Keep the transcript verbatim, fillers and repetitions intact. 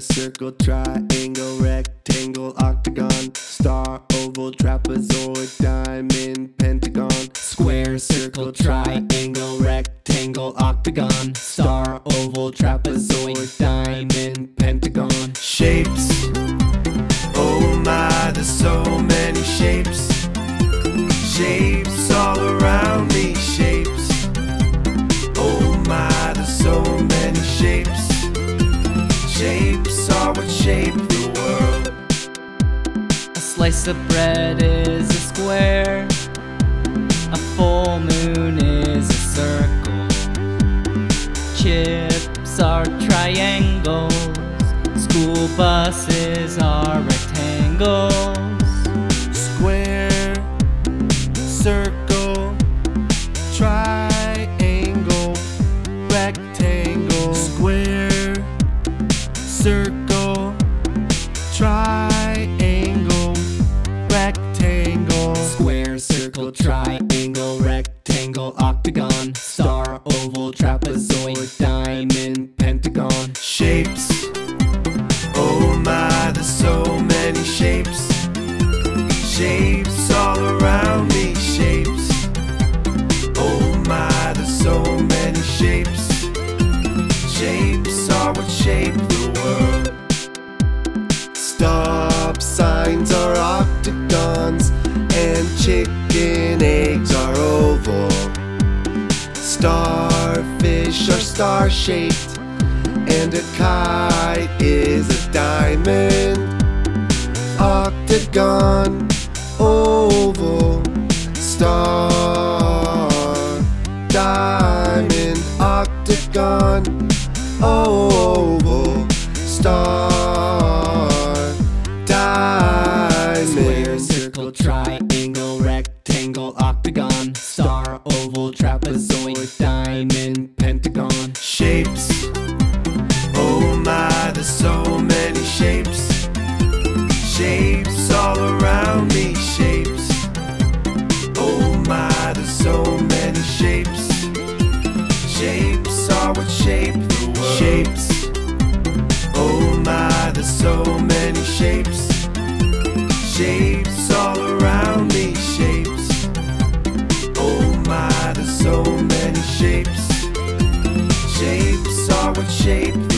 circle, triangle, rectangle, octagon, star, oval, trapezoid, diamond, pentagon. Square, circle, triangle, rectangle, octagon, star, oval, trapezoid, diamond, pentagon. Shapes, oh my, there's so many shapes. Shapes all around me, shapes. Oh my, there's so many shapes. Shapes are what shape the world. A slice of bread is a square. A full moon is a circle. Chips are triangles. School buses are rectangles. Square, circle, triangle, rectangle. Square, circle, triangle, rectangle. Square, circle, triangle, rectangle, octagon, star, oval, trapezoid, diamond, pentagon. Shapes, oh my, there's so many shapes. Shapes all around me, shapes. Oh my, there's so many shapes. Shapes are what shape the world. Stop signs are octagons, and chicken eggs are oval. Starfish are star-shaped, and a kite is a diamond. Octagon, oval, star, diamond. Octagon, oval, star, diamond. Square, circle, triangle, rectangle, octagon, star, oval, trapezoid, diamond, pentagon. Shapes, oh my, there's so many shapes. Shapes all around me, shapes. Oh my, there's so many shapes. Shapes are what shape the world. Shapes, oh my, there's so many shapes. Shapes all around me, shapes. Oh my, there's so many shapes. Shapes are what shape